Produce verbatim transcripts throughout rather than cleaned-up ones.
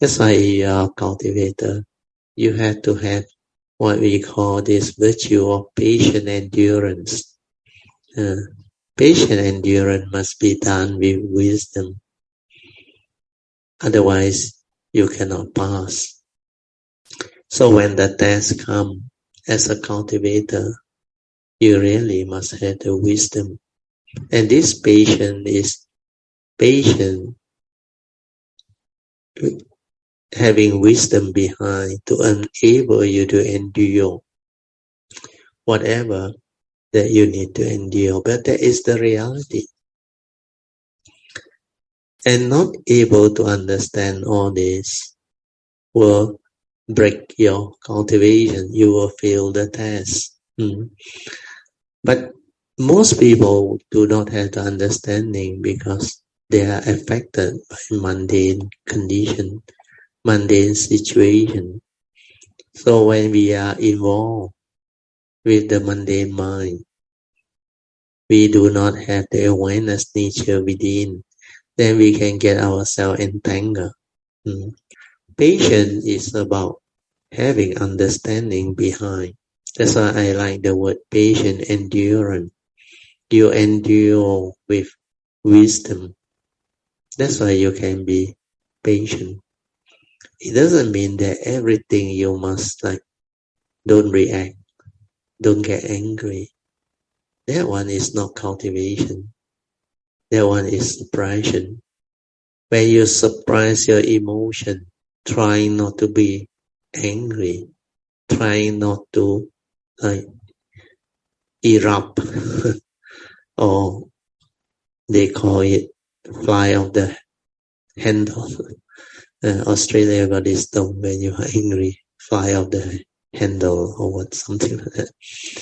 That's why you are a cultivator. You have to have what we call this virtue of patient endurance. Uh, patient endurance must be done with wisdom. Otherwise, you cannot pass. So when the test comes as a cultivator, you really must have the wisdom. And this patience is patient, having wisdom behind to enable you to endure whatever that you need to endure. But that is the reality. And not able to understand all this will break your cultivation. You will fail the test. Mm. But most people do not have the understanding because they are affected by mundane condition, mundane situation. So when we are involved with the mundane mind, we do not have the awareness nature within, then we can get ourselves entangled. Mm. Patience is about having understanding behind. That's why I like the word patient, endurance. You endure with wisdom. That's why you can be patient. It doesn't mean that everything you must like, don't react, don't get angry. That one is not cultivation. That one is suppression. When you suppress your emotion, trying not to be angry, trying not to like erupt, or they call it fly off the handle. Uh, Australia got this term when you are angry, fly off the handle or what, something like that.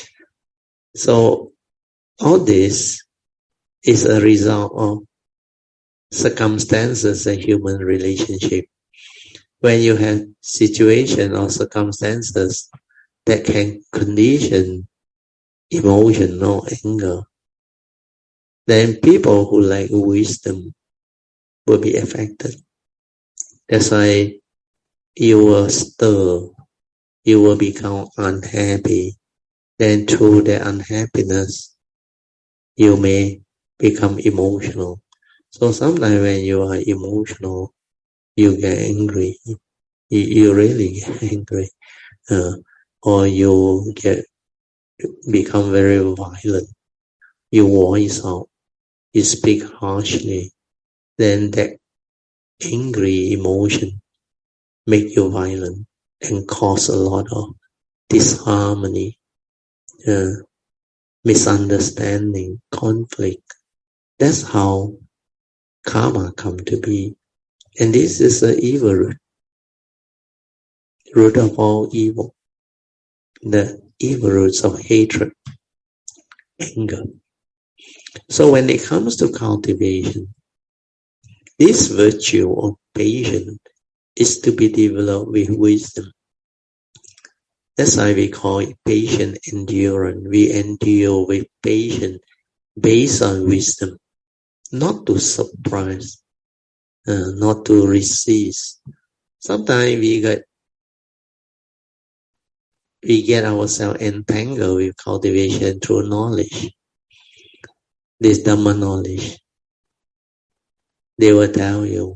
So all this is a result of circumstances and human relationship. When you have situation or circumstances that can condition emotion or anger, then people who lack wisdom will be affected. That's why you will stir, you will become unhappy. Then through the unhappiness, you may become emotional. So sometimes when you are emotional, you get angry. You, you really get angry. Uh, or you get become very violent. You voice out. You speak harshly. Then that angry emotion make you violent and cause a lot of disharmony, uh, misunderstanding, conflict. That's how karma come to be. And this is the evil root, root of all evil. The evil roots of hatred, anger. So when it comes to cultivation, this virtue of patience is to be developed with wisdom. That's why we call it patient endurance. We endure with patience based on wisdom, not to suppress, uh, not to resist. Sometimes we get we get ourselves entangled with cultivation through knowledge. This Dhamma knowledge. They will tell you,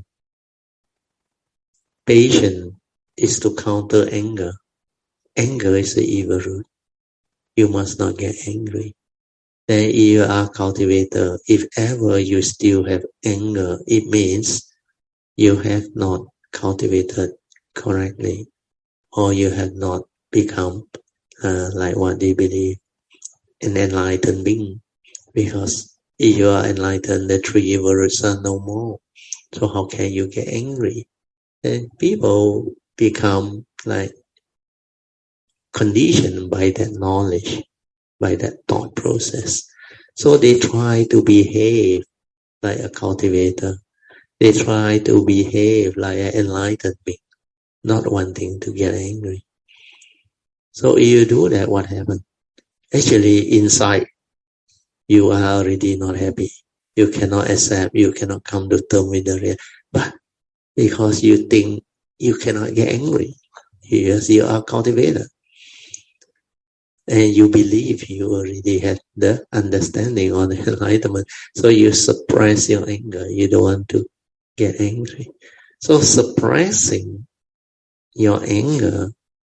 patience is to counter anger. Anger is the evil root. You must not get angry. Then if you are a cultivator, if ever you still have anger, it means you have not cultivated correctly, or you have not become uh, like what they believe, an enlightened being. Because if you are enlightened, the three evil roots are no more. So how can you get angry? And people become like conditioned by that knowledge, by that thought process. So they try to behave like a cultivator. They try to behave like an enlightened being, not wanting to get angry. So if you do that, what happens? Actually, inside, you are already not happy. You cannot accept, you cannot come to terms with the real. But because you think you cannot get angry. Yes, you are cultivated. And you believe you already have the understanding or the enlightenment. So you suppress your anger. You don't want to get angry. So suppressing your anger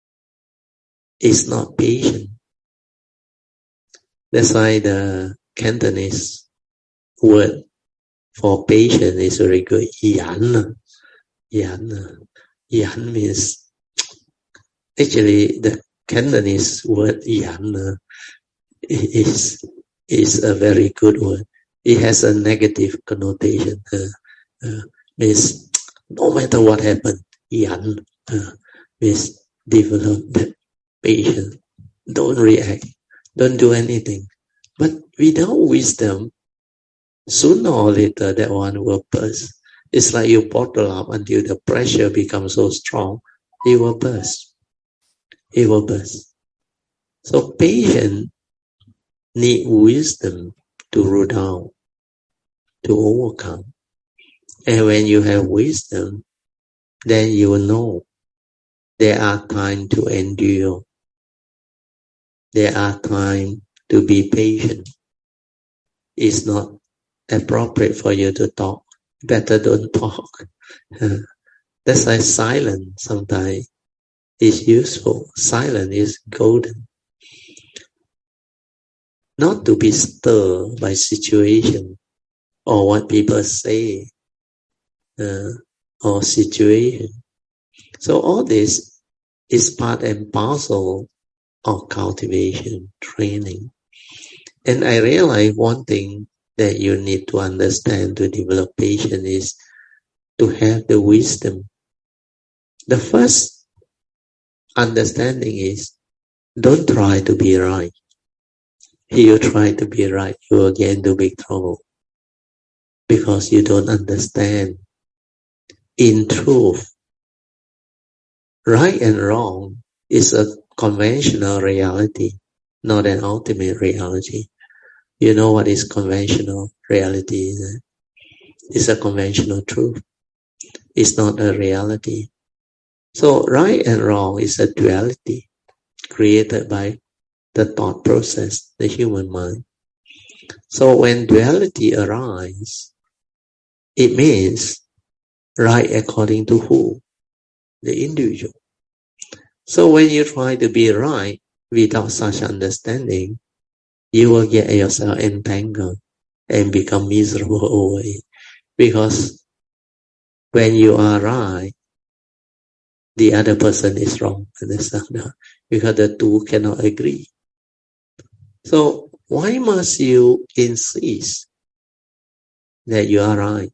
is not patient. That's why the Cantonese word for patient is very good. Yan. Yan. Yan means, actually the Cantonese word yan is, is a very good word. It has a negative connotation. Uh, uh, means no matter what happened, yan uh, means develop that patience. Don't react. Don't do anything. But without wisdom, sooner or later that one will burst. It's like you bottle up until the pressure becomes so strong, it will burst. It will burst. So patience need wisdom to root down, to overcome. And when you have wisdom, then you will know there are times to endure. There are times to be patient. It's not appropriate for you to talk. Better don't talk. That's why silence sometimes is useful. Silence is golden. Not to be stirred by situation or what people say uh, or situation. So all this is part and parcel of cultivation, training. And I realize one thing that you need to understand to develop patience is to have the wisdom. The first understanding is don't try to be right. If you try to be right, you will get into big trouble because you don't understand. In truth, right and wrong is a conventional reality, not an ultimate reality. You know what is conventional reality? It's a conventional truth. It's not a reality. So right and wrong is a duality created by the thought process, the human mind. So when duality arises, it means right according to who? The individual. So when you try to be right without such understanding, you will get yourself entangled and become miserable over it. Because when you are right, the other person is wrong. Understand? Because the two cannot agree. So why must you insist that you are right?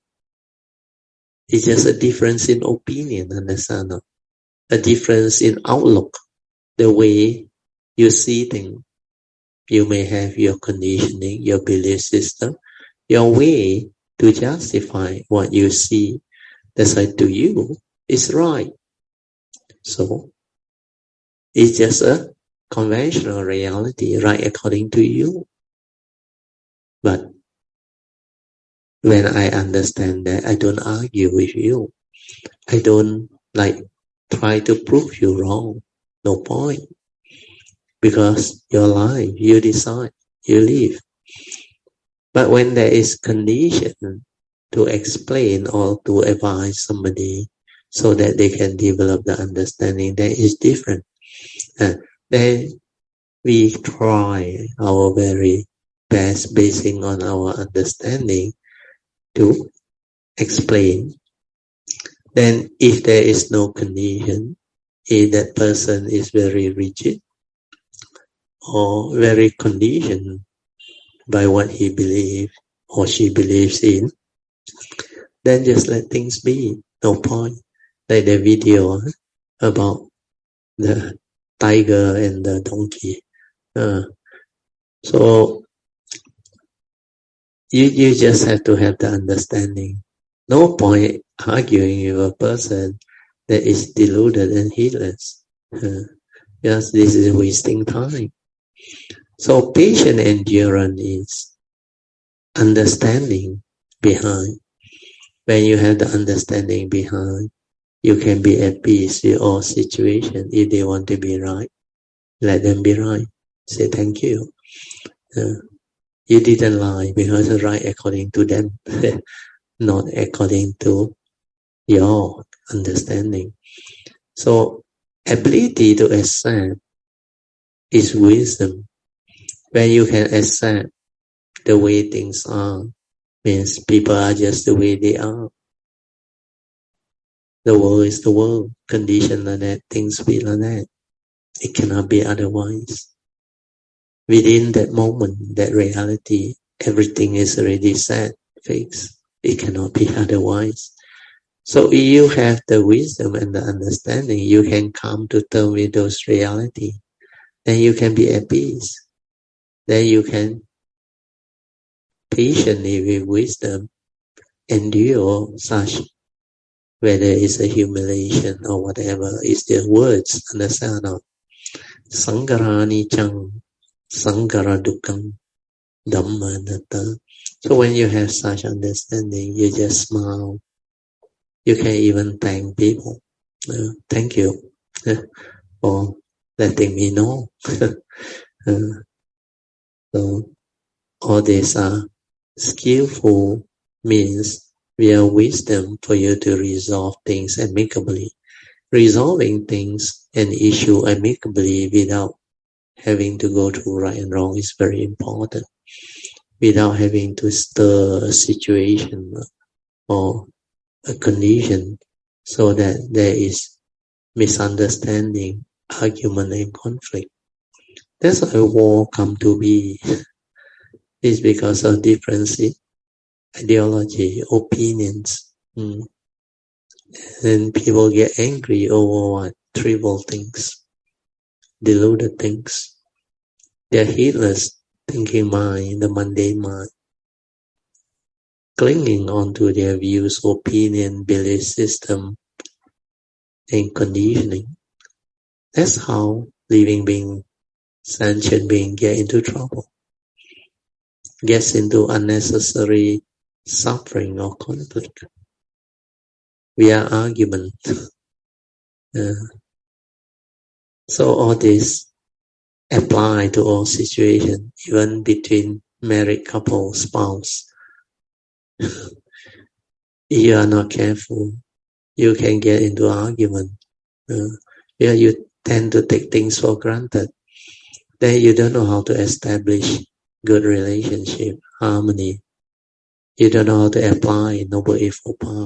It's just a difference in opinion, understand? A difference in outlook, the way you see things. You may have your conditioning, your belief system, your way to justify what you see. That's why to you is right. So it's just a conventional reality, right according to you. But when I understand that, I don't argue with you. I don't like try to prove you wrong. No point. Because your life, you decide, you live. But when there is condition to explain or to advise somebody so that they can develop the understanding, that is different. Uh, then we try our very best basing on our understanding to explain. Then if there is no condition, if that person is very rigid or very conditioned by what he believes or she believes in, then just let things be. No point. Like the video about the tiger and the donkey. Uh, so you, you just have to have the understanding. No point arguing with a person that is deluded and heedless. Uh, yes, this is wasting time. So patient endurance is understanding behind. When you have the understanding behind, You can be at peace with all situations. If they want to be right, let them be right. Say thank you. Uh, you didn't lie because it's right according to them, not according to your understanding. So ability to accept is wisdom. When you can accept the way things are, means people are just the way they are. The world is the world. Conditions are that, things be like that. It cannot be otherwise. Within that moment, that reality, everything is already set, fixed. It cannot be otherwise. So if you have the wisdom and the understanding, you can come to terms with those reality. Then you can be at peace. Then you can patiently with wisdom endure such, whether it's a humiliation or whatever, it's the words, understand or Sankara Nichang, Sankara Dukkam, Dhamma Anatta. So when you have such understanding, you just smile. You can even thank people. Uh, thank you uh, for letting me know. uh, so all these are skillful means via wisdom for you to resolve things amicably. Resolving things and issue amicably without having to go through right and wrong is very important. Without having to stir a situation or a condition so that there is misunderstanding, argument and conflict. That's why war come to be. It's because of difference in ideology, opinions. Mm. And people get angry over what? Trivial things, deluded things. They're heedless thinking mind, the mundane mind, clinging onto their views, opinion, belief system, and conditioning. That's how living being, sentient being get into trouble, gets into unnecessary suffering or conflict via argument. Uh, so all this apply to all situations, even between married couple, spouse. If you are not careful, you can get into argument. Uh, where you tend to take things for granted. Then you don't know how to establish good relationship, harmony. You don't know how to apply noble eightfold path.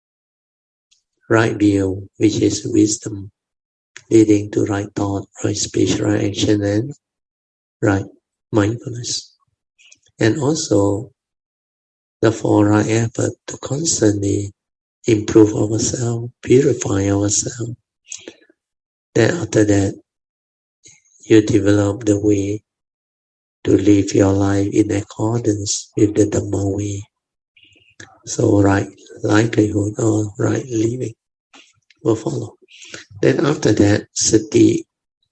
Right view, which is wisdom, leading to right thought, right speech, right action, and right mindfulness. And also the four right effort to constantly improve ourselves, purify ourselves. Then after that, you develop the way to live your life in accordance with the Dhamma way. So right livelihood or right living will follow. Then after that, sati,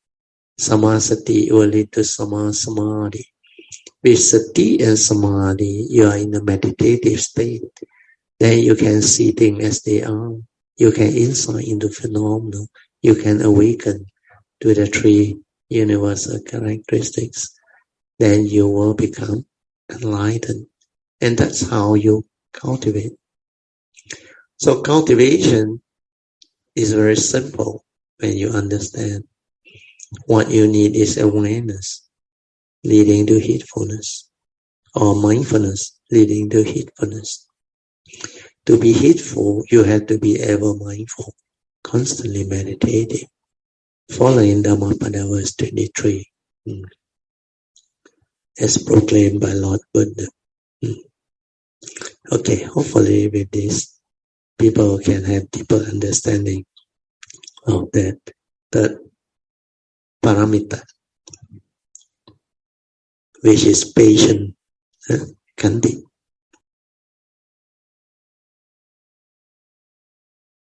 samasati will lead to sama samadhi. With sati and samadhi, you are in a meditative state. Then you can see things as they are. You can insight into phenomena. You can awaken to the three universal characteristics. Then you will become enlightened. And that's how you cultivate. So cultivation is very simple when you understand. What you need is awareness leading to heedfulness, or mindfulness leading to heedfulness. To be heedful, you have to be ever mindful, constantly meditating, following Dhammapada verse twenty-three, mm. as proclaimed by Lord Buddha. Mm. Okay, hopefully with this, people can have deeper understanding of that third paramita, which is patient, eh? Khanti.